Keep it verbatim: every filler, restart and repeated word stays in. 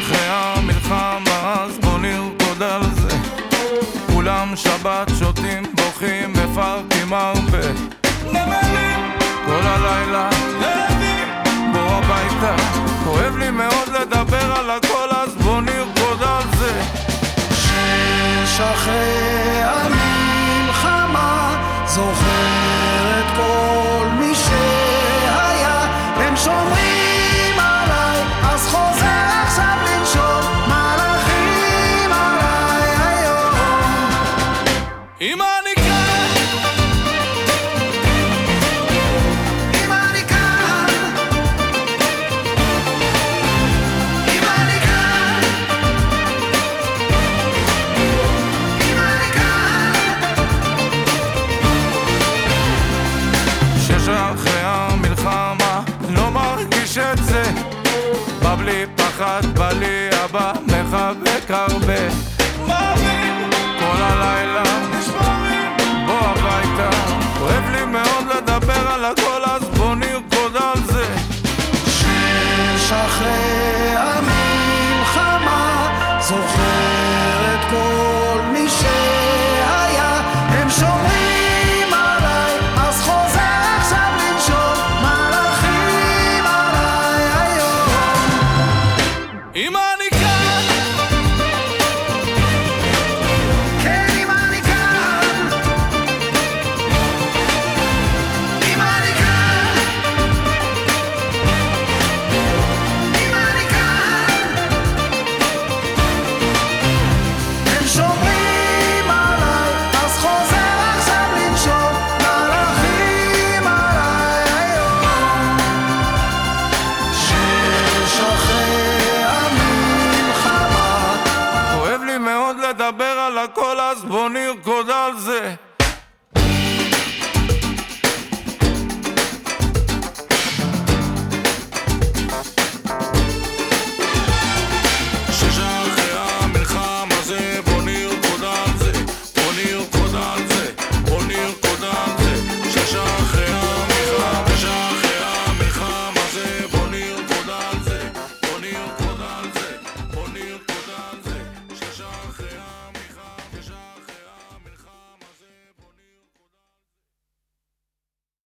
שאחרי המלחמה אז בוא נרקוד על זה. כולם שבת שותים, בוכים, מפרקים הרבה, נמלים כל הלילה רעבים, בוא הביתה. כואב לי מאוד לדבר על הכל אז בוא נרקוד על זה. שש אחרי המלחמה זוכר את כל מי שהיה, הם שומרים עליי אז חוזר עכשיו לנשום, מלאכים עליי היום. אמא אני כאן, אמא אני כאן, אמא אני כאן, אמא אני כאן. שש אחרי המלחמה לא מרגיש את זה, בא בלי פחד, בא לי אבא, מחבק הרבה, מאמין כל הלילה נשמרים, בוא הביתה. כואב לי מאוד לדבר על הכל אז בוא נרקוד על זה. שש אחרי המלחמה זוכר את כל מי שהיה, הם שומרים עליי אז חוזר עכשיו לנשום, מלאכים עליי היום. אמא אני כאן, כן אמא אני כאן, אמא אני כאן, אמא אני כאן. הם שומרים עליי אז חוזר עכשיו לנשום, מלאכים עליי היום. שש אחרי המלחמה כואב לי מאוד לדבר על הכל אז בוא נרקוד על זה.